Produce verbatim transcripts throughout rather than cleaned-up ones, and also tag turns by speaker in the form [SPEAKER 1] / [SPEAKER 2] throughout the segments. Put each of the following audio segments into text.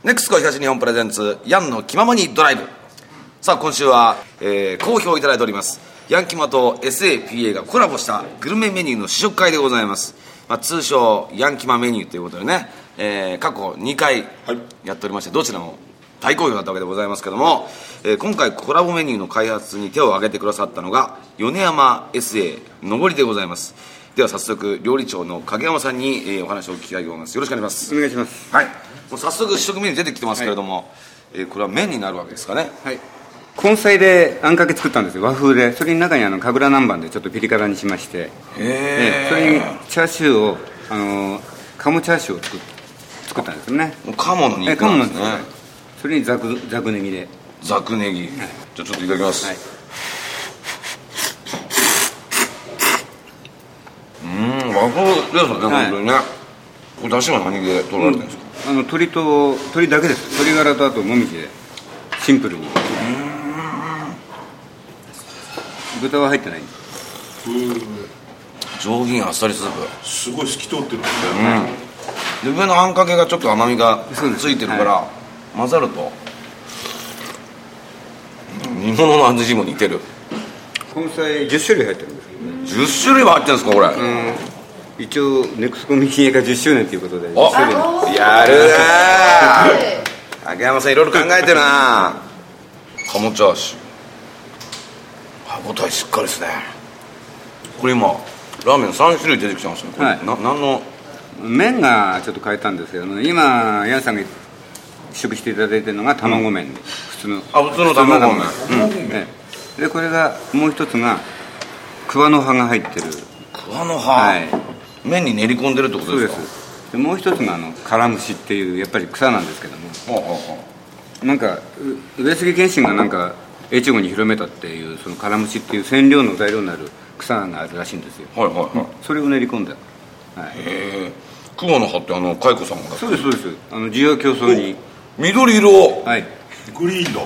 [SPEAKER 1] ネクスコ東日本プレゼンツヤンの気ままにドライブ。さあ今週は、えー、好評いただいておりますヤンキマと エスエーピーエー がコラボしたグルメメニューの試食会でございます、まあ、通称ヤンキマメニューということでね、えー、過去にかいやっておりまして、どちらも大好評だったわけでございますけども、えー、今回コラボメニューの開発に手を挙げてくださったのが米山 エスエー 上りでございます。では早速料理長の影山さんに、えー、お話を聞きたいと思います。よろしくお願いします。
[SPEAKER 2] お願いします。
[SPEAKER 1] はい、もう早速試食メニュー出てきてますけれども、はい、えー、これは麺になるわけですかね。
[SPEAKER 2] はい、根菜であんかけ作ったんですよ、和風で。それに中にあの神楽南蛮でちょっとピリ辛にしまして、
[SPEAKER 1] へえ、
[SPEAKER 2] それにチャーシューをあの鴨チャーシューを作っ作ったんですよね。
[SPEAKER 1] 鴨の肉なんですね。
[SPEAKER 2] それにザクザクネギで。
[SPEAKER 1] ザクネギ、はい、じゃあちょっといただきます。はい、うーん、和風ですね、はい、本当にね。これ出汁は何で取られてるんですか？
[SPEAKER 2] うん、あの鶏と鶏だけです。鶏ガラとあともみじでシンプルに。豚は入ってないんです。
[SPEAKER 1] 上品あっさりスープ、
[SPEAKER 3] すごい透き通ってるんだ
[SPEAKER 1] よね。うん、で上のあんかけがちょっと甘みがついてるから、はい、混ざると煮物の味にも似てる。
[SPEAKER 2] 根菜じゅっしゅるい入ってるんですけどね。
[SPEAKER 1] じゅっしゅるいは入ってるんですかこれ？うん、
[SPEAKER 2] 一応ネクスコミニエがじゅっしゅうねんということでじゅっしゅるいの
[SPEAKER 1] やるなー。影山さんいろいろ考えてるな。鴨チャーシュー、歯応えしっかりですね。これ今ラーメンさんしゅるい出てきてますね。これ、はい、な何の
[SPEAKER 2] 麺がちょっと変えたんですけど、ね、今ヤンさんが試食していただいてるのが卵麺で、うん、普通の
[SPEAKER 1] あ普通の卵麺、
[SPEAKER 2] うん、ね、でこれがもう一つが桑の葉が入ってる。
[SPEAKER 1] 桑の葉、
[SPEAKER 2] はい、
[SPEAKER 1] 麺に練り込んでるってことですか？
[SPEAKER 2] そうです。でもう一つがあの辛虫っていうやっぱり草なんですけども、ほうほうほう、なんか上杉謙信がなんか越後に広めたっていうその辛虫っていう染料の材料になる草があるらしいんですよ。はいはいはい、うん、それを練り込んだ。
[SPEAKER 1] はい、へえ。桑の葉ってあの蚕さんが。
[SPEAKER 2] そうですそうです。あの需要競争に
[SPEAKER 1] 緑色、
[SPEAKER 3] はい、グリーンだ。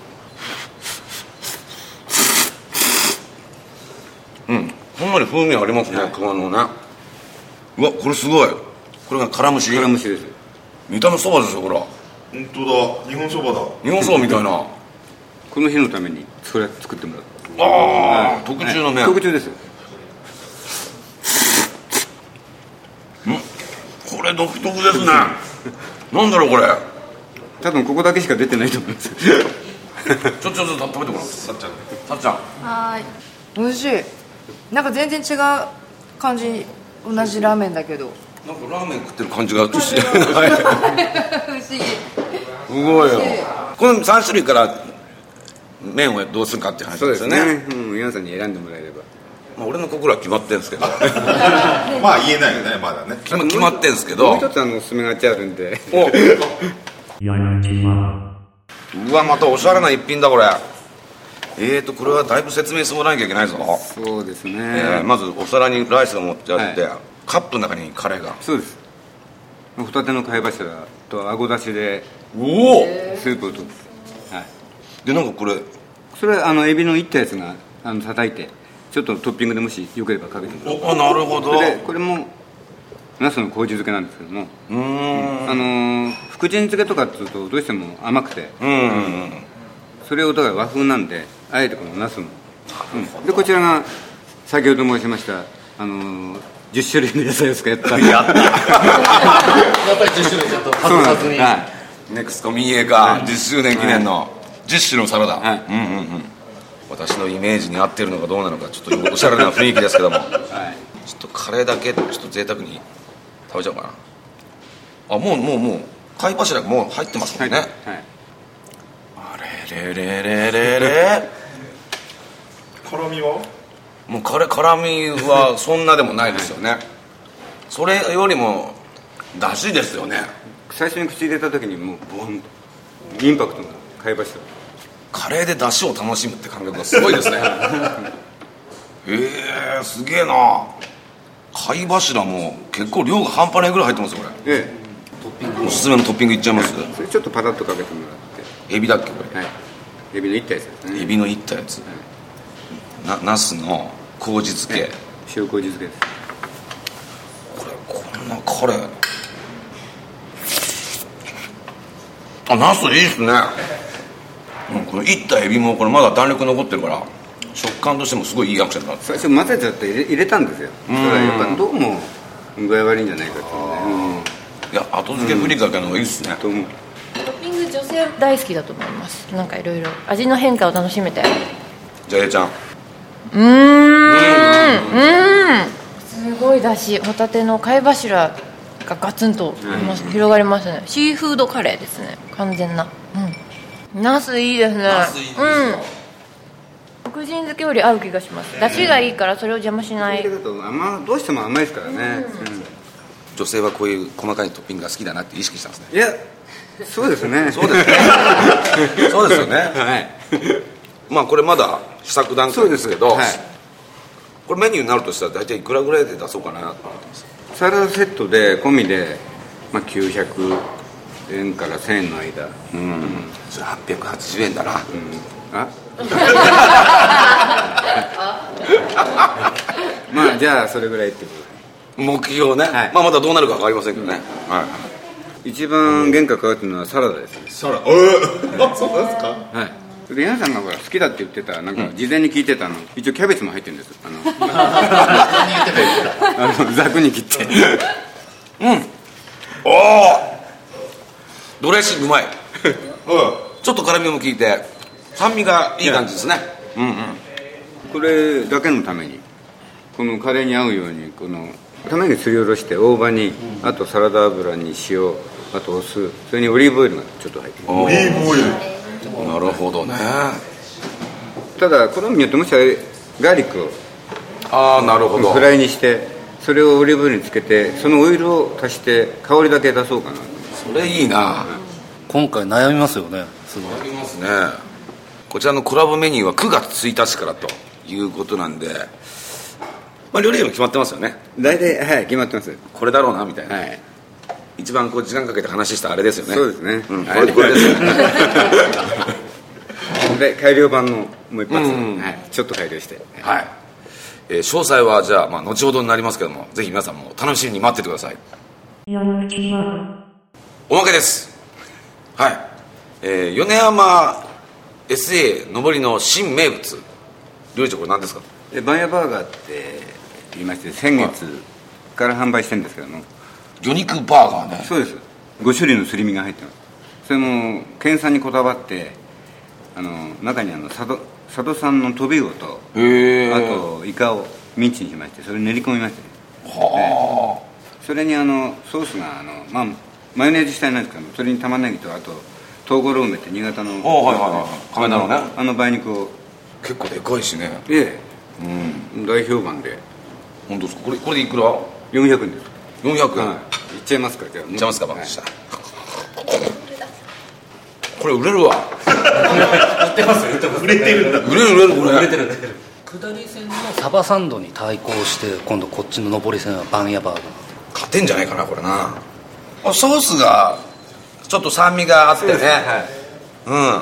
[SPEAKER 1] うん、ほんのり風味ありますね、桑のね。うわこれすごい。これが辛虫。
[SPEAKER 2] 辛虫です。
[SPEAKER 1] 見た目そばですよほら。
[SPEAKER 3] 本当だ、日本そばだ。
[SPEAKER 1] 日本そばみたいな。
[SPEAKER 2] この日のためにそれ作ってもらった。
[SPEAKER 1] ああ、はい、特注の麺、
[SPEAKER 2] はい、特注です。
[SPEAKER 1] うん、これ独特ですね。なんだろうこれ。
[SPEAKER 2] 多分ここだけしか出てないと思います。
[SPEAKER 1] ちょちょちょ食べてごらん。さっちゃん、さっちゃん。
[SPEAKER 4] はい、美味しい。なんか全然違う感じ。同じラーメンだけど
[SPEAKER 1] なんかラーメン食ってる感じがして
[SPEAKER 4] 不思議。
[SPEAKER 1] すごいよ。このさんしゅるいから麺をどうするかっていう話ですよね。
[SPEAKER 2] そうですね、うん、皆さんに選んでもらえれば。
[SPEAKER 1] まあ、俺の心は決まってるんですけど
[SPEAKER 3] まあ言えないよねまだね。
[SPEAKER 1] 決まってるんですけど、
[SPEAKER 2] もう一つあのおすすめがあっちゃるんで。
[SPEAKER 1] おうわまたおしゃれな一品だこれ。えーとこれはだいぶ説明してもらわなきゃいけないぞ。
[SPEAKER 2] そうですね、
[SPEAKER 1] えー、まずお皿にライスが持ってあって、はい、カップの中にカレーが。
[SPEAKER 2] そうです。ホタテの貝柱とあごだしで
[SPEAKER 1] おお
[SPEAKER 2] スープをとって、はい、
[SPEAKER 1] でなんかこれ
[SPEAKER 2] それはあのエビのいったやつがあの叩いてちょっとトッピングでもしよければかけてもらう。
[SPEAKER 1] おあなるほど。
[SPEAKER 2] でこれもナスの麹漬けなんですけども、うーん、あのー、福神漬けとかっていうとどうしても甘くて、うんうんうん、それをだから和風なんであえてこのナスの、うん、でこちらが先ほど申しましたあのー、じゅっしゅるいの野菜を使ったやったやっ
[SPEAKER 1] ぱりじゅっしゅるいちょっと外さずに、はい、ネクスコ民営化じゅっしゅうねん記念のじゅっしゅのサラダ、はい、うんうんうん、私のイメージに合ってるのかどうなのかちょっとおしゃれな雰囲気ですけども、はい、ちょっとカレーだけちょっと贅沢に食べちゃおうかな。あもうもうもう貝柱がもう入ってますもんね、はいはい、あれれれれれれ
[SPEAKER 3] 辛みは
[SPEAKER 1] もう辛みはそんなでもないですよね。それよりも出汁ですよね。
[SPEAKER 2] 最初に口入れた時にもうボンとインパクトが貝柱。
[SPEAKER 1] カレーで出汁を楽しむって感覚がすごいですね。えー、すげえな。貝柱も結構量が半端ないぐらい入ってますよこれ。ええ、おすすめのトッピングいっちゃいます？
[SPEAKER 2] それちょっとパタッとかけてもらって。
[SPEAKER 1] エビだっけこれ？
[SPEAKER 2] はい、エビのいったやつですね。
[SPEAKER 1] エビのいったやつ、はい、なナスの麹漬け、
[SPEAKER 2] 塩麹漬けです。
[SPEAKER 1] これこんなカレーあ、ナスいいっすね。うん、このいったエビもこれまだ弾力残ってるから食感としてもすごいいいアクセントになって
[SPEAKER 2] 最初混ぜちゃって入れ入れたんですよ。それはやっぱどうも具合悪いんじゃないかと思うね。
[SPEAKER 1] いや、後付けふりかけの方がいいっすね、
[SPEAKER 2] と思う。
[SPEAKER 5] トッピング女性大好きだと思います。なんかいろいろ味の変化を楽しめて。
[SPEAKER 1] じゃあ A ちゃん。
[SPEAKER 5] うーん、うん、すごいだし、ホタテの貝柱がガツンと、うん、広がりますね。シーフードカレーですね、完全な。うん、ナスいいですね。
[SPEAKER 1] ナスいいですよ、うん、
[SPEAKER 5] 福神漬けより合う気がします。出汁がいいからそれを邪魔しない。
[SPEAKER 2] だと甘どうしても甘いですからね、うんうん、
[SPEAKER 1] 女性はこういう細かいトッピングが好きだなって意識したんですね。
[SPEAKER 2] いや、そうですね。
[SPEAKER 1] そうですねそうですよね、はい。まあこれまだ試作段階ですけど、はい、これメニューになるとしたら大体いくらぐらいで出そうかなと思ってます。
[SPEAKER 2] サラダセットで込みで、まあ、きゅうひゃくえんからせんえんの間、うん、
[SPEAKER 1] それはっぴゃくはちじゅうえんだな、うん、
[SPEAKER 2] あまあじゃあそれぐらいってこと
[SPEAKER 1] で目標ね、はい、まあまだどうなるか分かりませんけどね、うん、はい、
[SPEAKER 2] 一番原価かかってるのはサラダですね。
[SPEAKER 3] サラダ、えー、あ、そうなんですか。
[SPEAKER 2] はい。で皆さんがほら好きだって言ってた、なんか事前に聞いてたの、一応キャベツも入ってるんです。あのあのざくに切って
[SPEAKER 1] うん、おお、ドレッシングうまいちょっと辛みも効いて酸味がいい感じですね。うんうん、
[SPEAKER 2] これだけのためにこのカレーに合うようにこの玉ねぎすりおろして大葉に、あとサラダ油に塩、あとお酢、それにオリーブオイルがちょっと入ってる。
[SPEAKER 3] オリーブオイル、
[SPEAKER 1] なるほどね。
[SPEAKER 2] ただ好みによってもしかしたらガーリックを
[SPEAKER 1] ああ、なるほど、
[SPEAKER 2] フライにしてそれをオリーブオイルにつけてそのオイルを足して香りだけ出そうかな。
[SPEAKER 1] それいいな、
[SPEAKER 6] うん、今回悩みますよね。すごい
[SPEAKER 1] 悩みますね。こちらのコラボメニューはくがつついたちからということなんで、まあ、料理も決まってますよね。
[SPEAKER 2] 大体はい決まってます。
[SPEAKER 1] これだろうなみたいな、はい、一番こう時間かけて話したあれですよね。
[SPEAKER 2] そうですね、
[SPEAKER 1] うん、これこれですよ
[SPEAKER 2] で改良版のもう一発、うんうん、はい、ちょっと改良して、
[SPEAKER 1] はい、えー、詳細はじゃあ、まあ、後ほどになりますけども、ぜひ皆さんも楽しみに待っててください。おまけです。はい、えー、米山 エスエー 上りの新名物料理長、これ何ですか。
[SPEAKER 2] でバンヤバーガーって言いまして、先月から販売してるんですけども、
[SPEAKER 1] 魚肉バーガーね。
[SPEAKER 2] そうです。ご種類のすり身が入ってます。それも県産にこだわって、あの中にあの佐渡佐渡産のトビウオと、あとイカをミンチにしまして、それを練り込みまして、はあ、それにあのソースがあの、まあ、マヨネーズしたいなんですけども、それに玉ねぎとあと東五郎梅って新潟の、
[SPEAKER 1] はいはいはい、亀田のね、
[SPEAKER 2] あの梅肉を
[SPEAKER 1] 結構でかいしね。
[SPEAKER 2] ええ、うん、大評判で。
[SPEAKER 1] 本当ですか。これこれでいくら。
[SPEAKER 2] よんひゃくえんです。
[SPEAKER 1] よんひゃくえん、はい、
[SPEAKER 2] いっちゃいますか。じゃあ
[SPEAKER 1] いっちゃいますか。バカした、はい、これ売れるわ
[SPEAKER 6] 売ってます売ってます。
[SPEAKER 3] 売れてるんだ。
[SPEAKER 1] 売れる売れるこれ
[SPEAKER 6] 売れてる売れてる。下り線のサバサンドに対抗して今度こっちの上り線はバンヤバーガー
[SPEAKER 1] 勝てんじゃないかなこれな。あ、ソースがちょっと酸味があってね、はい、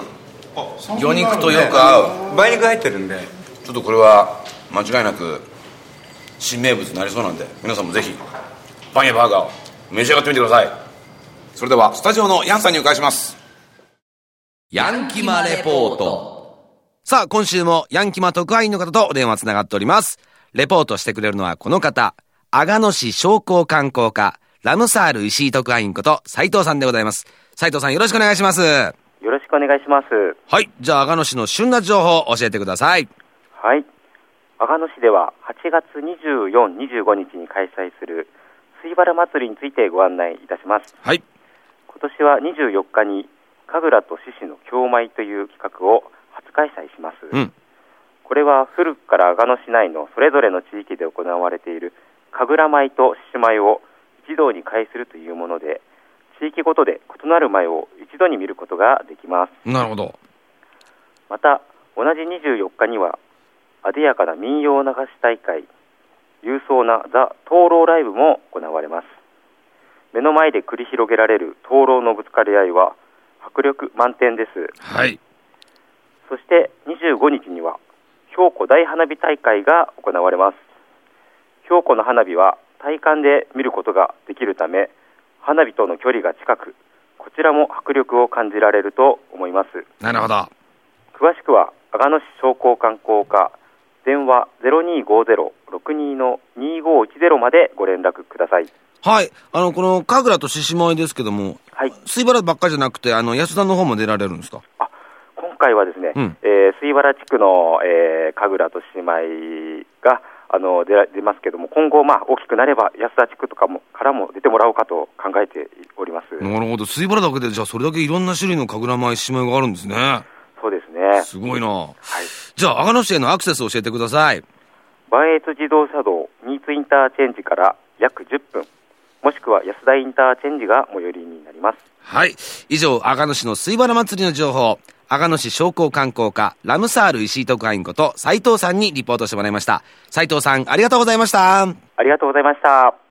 [SPEAKER 1] うん、魚肉とよく合う。
[SPEAKER 2] 梅肉入ってるんで、
[SPEAKER 1] ちょっとこれは間違いなく新名物になりそうなんで、皆さんもぜひバンヤバーガーを召し上がってみてください。それではスタジオのヤンさんにお返します。ヤンキマレポート。さあ、今週もヤンキマ特派員の方とお電話つながっております。レポートしてくれるのはこの方、阿賀野市商工観光課ラムサール石井特派員こと斉藤さんでございます。斉藤さん、よろしくお願いします。
[SPEAKER 7] よろしくお願いします。
[SPEAKER 1] はい、じゃあ阿賀野市の旬な情報を教えてください。
[SPEAKER 7] はい、阿賀野市でははちがつにじゅうよっか、にじゅうごにちに開催する水原祭りについてご案内いたします。
[SPEAKER 1] はい、
[SPEAKER 7] 今年はにじゅうよっかに神楽と獅子の共舞という企画を初開催します。うん、これは古くから阿賀野市内のそれぞれの地域で行われている神楽舞と獅子舞を一堂に会するというもので、地域ごとで異なる舞を一度に見ることができます。
[SPEAKER 1] なるほど。
[SPEAKER 7] また同じにじゅうよっかにはあでやかな民謡流し大会、勇壮なザ・灯籠ライブも行われます。目の前で繰り広げられる灯籠のぶつかり合いは迫力満点です。
[SPEAKER 1] はい。
[SPEAKER 7] そしてにじゅうごにちには兵庫大花火大会が行われます。兵庫の花火は体感で見ることができるため、花火との距離が近く、 こちらも迫力を感じられると思います。
[SPEAKER 1] なるほど。
[SPEAKER 7] 詳しくは阿賀野市商工観光課電話 ゼロにーごーゼロ ろくにー のにーごーいちゼロまでご連絡ください。
[SPEAKER 1] はい。あの、この神楽と獅子舞ですけども、
[SPEAKER 7] はい。
[SPEAKER 1] 水原ばっかりじゃなくて、あの、安田の方も出られるんですか？
[SPEAKER 7] あ、今回はですね、うんえー、水原地区の、えー、神楽と獅子舞が、あの、出, 出ますけども、今後、まあ、大きくなれば安田地区とかもからも出てもらおうかと考えております。
[SPEAKER 1] なるほど。水原だけで、じゃあそれだけいろんな種類の神楽舞、獅子舞があるんですね。
[SPEAKER 7] そうですね。
[SPEAKER 1] すごいな。はい。じ
[SPEAKER 7] ゃ
[SPEAKER 1] あ、阿賀野市へのアクセスを教えてください。
[SPEAKER 7] 磐越自動車道新津インターチェンジから約じゅっぷん、もしくは安田インターチェンジが最寄りになります。
[SPEAKER 1] はい。以上、阿賀野市の水原祭りの情報、阿賀野市商工観光課ラムサール石井特派員こと斉藤さんにリポートしてもらいました。斉藤さん、ありがとうございました。
[SPEAKER 7] ありがとうございました。